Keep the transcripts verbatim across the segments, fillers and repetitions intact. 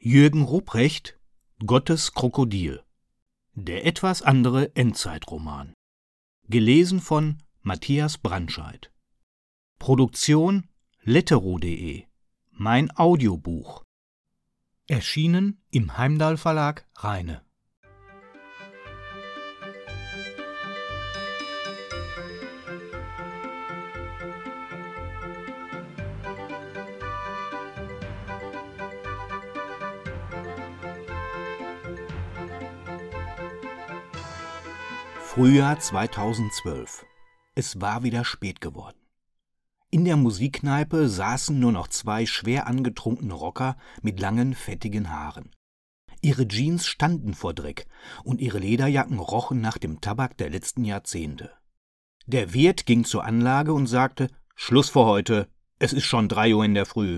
Jürgen Rupprecht, Gottes Krokodil. Der etwas andere Endzeitroman. Gelesen von Matthias Brandscheid. Produktion lettero punkt de. Mein Audiobuch. Erschienen im Heimdal Verlag Rheine. Frühjahr zweitausendzwölf. Es war wieder spät geworden. In der Musikkneipe saßen nur noch zwei schwer angetrunkene Rocker mit langen, fettigen Haaren. Ihre Jeans standen vor Dreck und ihre Lederjacken rochen nach dem Tabak der letzten Jahrzehnte. Der Wirt ging zur Anlage und sagte: »Schluss für heute, es ist schon drei Uhr in der Früh.«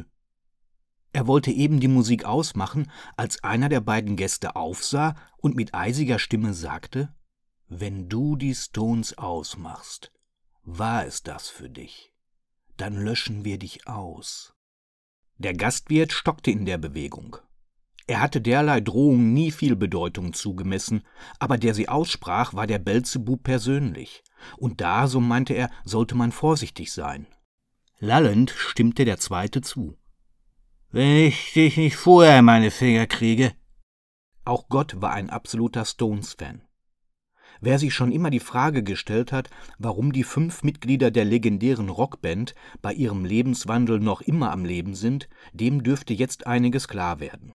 Er wollte eben die Musik ausmachen, als einer der beiden Gäste aufsah und mit eisiger Stimme sagte: »Wenn du die Stones ausmachst, war es das für dich? Dann löschen wir dich aus.« Der Gastwirt stockte in der Bewegung. Er hatte derlei Drohungen nie viel Bedeutung zugemessen, aber der sie aussprach, war der Beelzebub persönlich. Und da, so meinte er, sollte man vorsichtig sein. Lallend stimmte der Zweite zu. »Wenn ich dich nicht vorher in meine Finger kriege.« Auch Gott war ein absoluter Stones-Fan. Wer sich schon immer die Frage gestellt hat, warum die fünf Mitglieder der legendären Rockband bei ihrem Lebenswandel noch immer am Leben sind, dem dürfte jetzt einiges klar werden.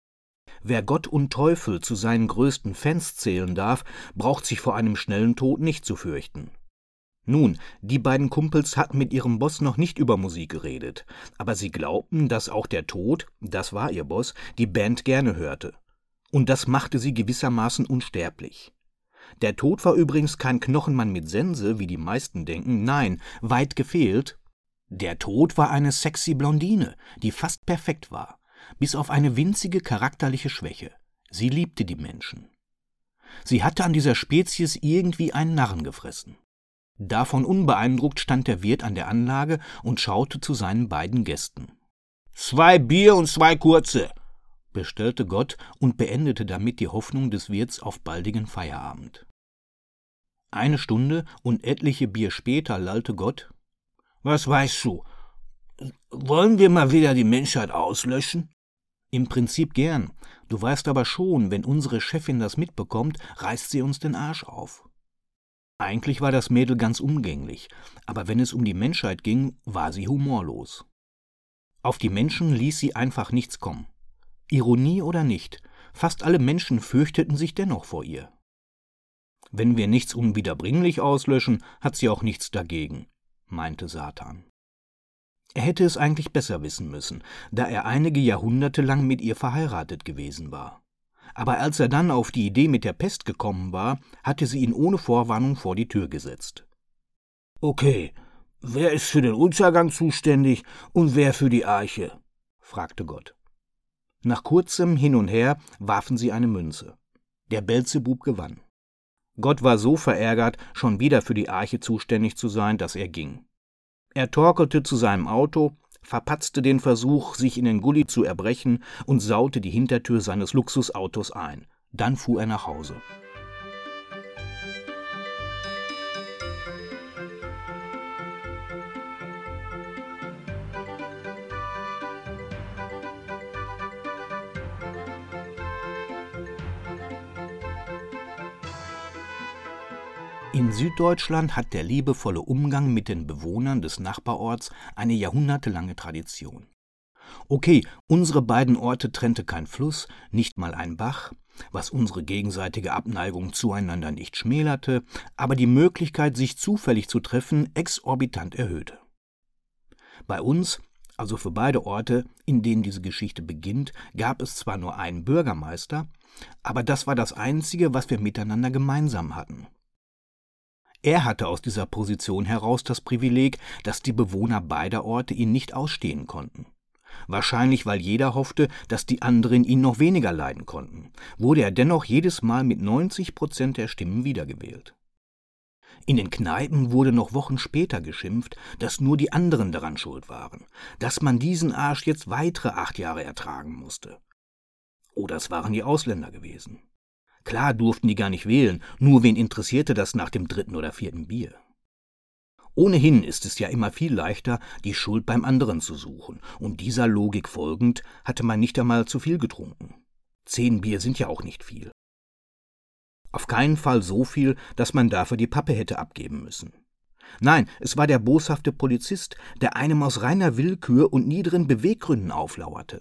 Wer Gott und Teufel zu seinen größten Fans zählen darf, braucht sich vor einem schnellen Tod nicht zu fürchten. Nun, die beiden Kumpels hatten mit ihrem Boss noch nicht über Musik geredet, aber sie glaubten, dass auch der Tod, das war ihr Boss, die Band gerne hörte. Und das machte sie gewissermaßen unsterblich. Der Tod war übrigens kein Knochenmann mit Sense, wie die meisten denken, nein, weit gefehlt. Der Tod war eine sexy Blondine, die fast perfekt war, bis auf eine winzige charakterliche Schwäche. Sie liebte die Menschen. Sie hatte an dieser Spezies irgendwie einen Narren gefressen. Davon unbeeindruckt stand der Wirt an der Anlage und schaute zu seinen beiden Gästen. »Zwei Bier und zwei kurze«, bestellte Gott und beendete damit die Hoffnung des Wirts auf baldigen Feierabend. Eine Stunde und etliche Bier später lallte Gott: »Was weißt du? Wollen wir mal wieder die Menschheit auslöschen?« »Im Prinzip gern. Du weißt aber schon, wenn unsere Chefin das mitbekommt, reißt sie uns den Arsch auf.« Eigentlich war das Mädel ganz umgänglich, aber wenn es um die Menschheit ging, war sie humorlos. Auf die Menschen ließ sie einfach nichts kommen. Ironie oder nicht, fast alle Menschen fürchteten sich dennoch vor ihr. »Wenn wir nichts unwiederbringlich auslöschen, hat sie auch nichts dagegen«, meinte Satan. Er hätte es eigentlich besser wissen müssen, da er einige Jahrhunderte lang mit ihr verheiratet gewesen war. Aber als er dann auf die Idee mit der Pest gekommen war, hatte sie ihn ohne Vorwarnung vor die Tür gesetzt. »Okay, wer ist für den Untergang zuständig und wer für die Arche?« fragte Gott. Nach kurzem Hin und Her warfen sie eine Münze. Der Beelzebub gewann. Gott war so verärgert, schon wieder für die Arche zuständig zu sein, dass er ging. Er torkelte zu seinem Auto, verpatzte den Versuch, sich in den Gully zu erbrechen und saute die Hintertür seines Luxusautos ein. Dann fuhr er nach Hause. In Süddeutschland hat der liebevolle Umgang mit den Bewohnern des Nachbarorts eine jahrhundertelange Tradition. Okay, unsere beiden Orte trennte kein Fluss, nicht mal ein Bach, was unsere gegenseitige Abneigung zueinander nicht schmälerte, aber die Möglichkeit, sich zufällig zu treffen, exorbitant erhöhte. Bei uns, also für beide Orte, in denen diese Geschichte beginnt, gab es zwar nur einen Bürgermeister, aber das war das Einzige, was wir miteinander gemeinsam hatten. Er hatte aus dieser Position heraus das Privileg, dass die Bewohner beider Orte ihn nicht ausstehen konnten. Wahrscheinlich, weil jeder hoffte, dass die anderen ihn noch weniger leiden konnten, wurde er dennoch jedes Mal mit neunzig Prozent der Stimmen wiedergewählt. In den Kneipen wurde noch Wochen später geschimpft, dass nur die anderen daran schuld waren, dass man diesen Arsch jetzt weitere acht Jahre ertragen musste. Oder es waren die Ausländer gewesen. Klar durften die gar nicht wählen, nur wen interessierte das nach dem dritten oder vierten Bier? Ohnehin ist es ja immer viel leichter, die Schuld beim anderen zu suchen, und dieser Logik folgend hatte man nicht einmal zu viel getrunken. Zehn Bier sind ja auch nicht viel. Auf keinen Fall so viel, dass man dafür die Pappe hätte abgeben müssen. Nein, es war der boshafte Polizist, der einem aus reiner Willkür und niederen Beweggründen auflauerte.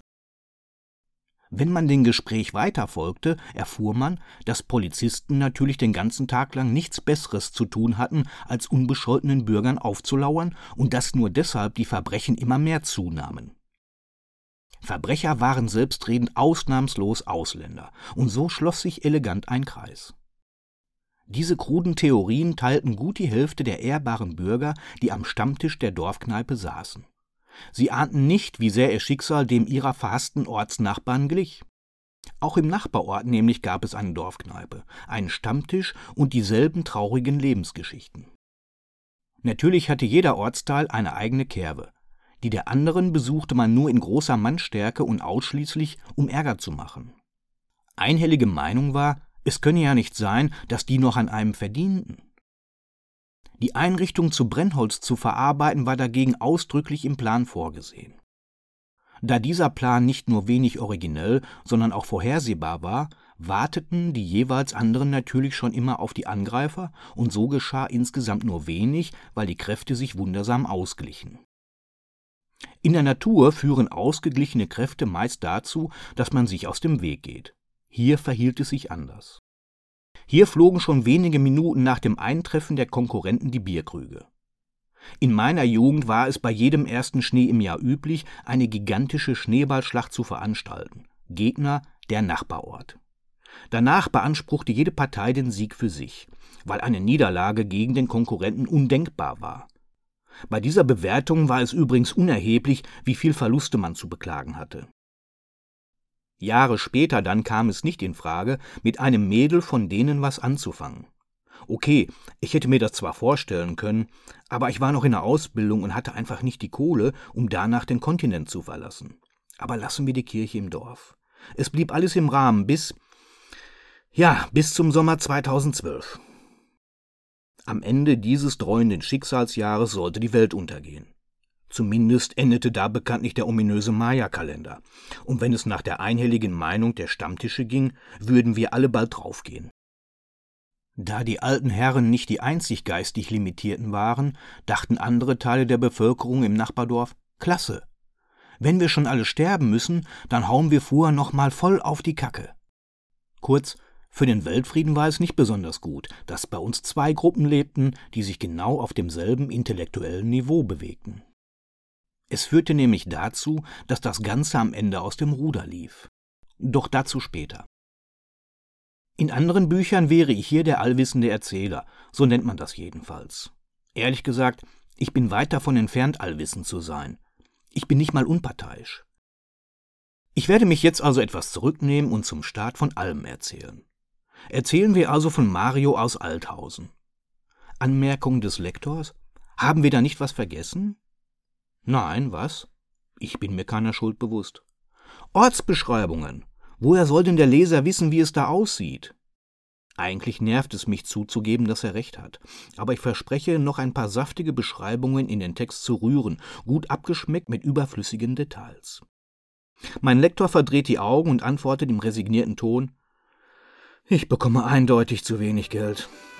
Wenn man dem Gespräch weiterfolgte, erfuhr man, dass Polizisten natürlich den ganzen Tag lang nichts Besseres zu tun hatten, als unbescholtenen Bürgern aufzulauern und dass nur deshalb die Verbrechen immer mehr zunahmen. Verbrecher waren selbstredend ausnahmslos Ausländer, und so schloss sich elegant ein Kreis. Diese kruden Theorien teilten gut die Hälfte der ehrbaren Bürger, die am Stammtisch der Dorfkneipe saßen. Sie ahnten nicht, wie sehr ihr Schicksal dem ihrer verhassten Ortsnachbarn glich. Auch im Nachbarort nämlich gab es eine Dorfkneipe, einen Stammtisch und dieselben traurigen Lebensgeschichten. Natürlich hatte jeder Ortsteil eine eigene Kerbe. Die der anderen besuchte man nur in großer Mannstärke und ausschließlich, um Ärger zu machen. Einhellige Meinung war, es könne ja nicht sein, dass die noch an einem verdienten. Die Einrichtung zu Brennholz zu verarbeiten war dagegen ausdrücklich im Plan vorgesehen. Da dieser Plan nicht nur wenig originell, sondern auch vorhersehbar war, warteten die jeweils anderen natürlich schon immer auf die Angreifer, und so geschah insgesamt nur wenig, weil die Kräfte sich wundersam ausglichen. In der Natur führen ausgeglichene Kräfte meist dazu, dass man sich aus dem Weg geht. Hier verhielt es sich anders. Hier flogen schon wenige Minuten nach dem Eintreffen der Konkurrenten die Bierkrüge. In meiner Jugend war es bei jedem ersten Schnee im Jahr üblich, eine gigantische Schneeballschlacht zu veranstalten. Gegner der Nachbarort. Danach beanspruchte jede Partei den Sieg für sich, weil eine Niederlage gegen den Konkurrenten undenkbar war. Bei dieser Bewertung war es übrigens unerheblich, wie viel Verluste man zu beklagen hatte. Jahre später dann kam es nicht in Frage, mit einem Mädel von denen was anzufangen. Okay, ich hätte mir das zwar vorstellen können, aber ich war noch in der Ausbildung und hatte einfach nicht die Kohle, um danach den Kontinent zu verlassen. Aber lassen wir die Kirche im Dorf. Es blieb alles im Rahmen bis, ja, bis zum Sommer zweitausendzwölf. Am Ende dieses dreuenden Schicksalsjahres sollte die Welt untergehen. Zumindest endete da bekanntlich der ominöse Maya-Kalender. Und wenn es nach der einhelligen Meinung der Stammtische ging, würden wir alle bald draufgehen. Da die alten Herren nicht die einzig geistig Limitierten waren, dachten andere Teile der Bevölkerung im Nachbardorf, klasse. Wenn wir schon alle sterben müssen, dann hauen wir vorher noch mal voll auf die Kacke. Kurz, für den Weltfrieden war es nicht besonders gut, dass bei uns zwei Gruppen lebten, die sich genau auf demselben intellektuellen Niveau bewegten. Es führte nämlich dazu, dass das Ganze am Ende aus dem Ruder lief. Doch dazu später. In anderen Büchern wäre ich hier der allwissende Erzähler, so nennt man das jedenfalls. Ehrlich gesagt, ich bin weit davon entfernt, allwissend zu sein. Ich bin nicht mal unparteiisch. Ich werde mich jetzt also etwas zurücknehmen und zum Start von allem erzählen. Erzählen wir also von Mario aus Althausen. Anmerkung des Lektors? Haben wir da nicht was vergessen? Nein, was? Ich bin mir keiner Schuld bewusst. Ortsbeschreibungen. Woher soll denn der Leser wissen, wie es da aussieht? Eigentlich nervt es mich zuzugeben, dass er recht hat. Aber ich verspreche, noch ein paar saftige Beschreibungen in den Text zu rühren, gut abgeschmeckt mit überflüssigen Details. Mein Lektor verdreht die Augen und antwortet im resignierten Ton: Ich bekomme eindeutig zu wenig Geld.